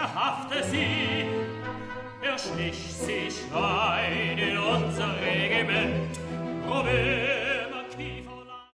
verhafte sie. Er schlich sich rein in unser Regiment. Robert